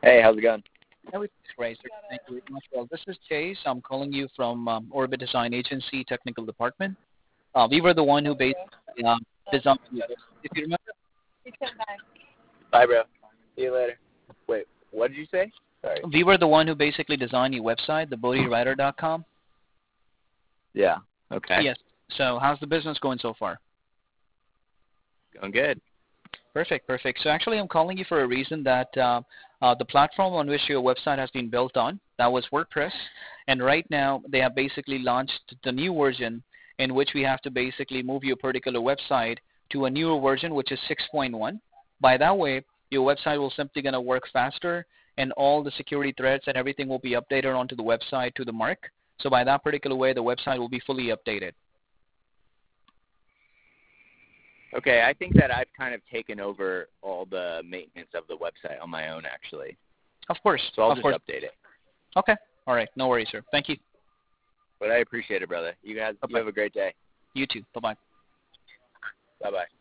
Hey, how's it going? Everything's great, sir. Thank you very much. Well, this is Chase. I'm calling you from Orbit Design Agency Technical Department. We were the one who basically designed the website. If you remember, Bye, bro. See you later. Wait, what did you say? Sorry. we were the one who basically designed your website, thebodywriter.com. Yeah. Okay. Yes. So how's the business going so far? Going good. Perfect, perfect. So actually, I'm calling you for a reason that the platform on which your website has been built on, that was WordPress, and right now they have basically launched the new version in which we have to basically move your particular website to a newer version, which is 6.1. By that way, your website will simply going to work faster, and all the security threats and everything will be updated onto the website to the mark. So by that particular way, the website will be fully updated. Okay, I think that I've kind of taken over all the maintenance of the website on my own, actually. Of course. So I'll Of just course. update it. Okay. All right. No worries, sir. Thank you. But I appreciate it, brother. You have a great day. You too. Bye-bye. Bye-bye.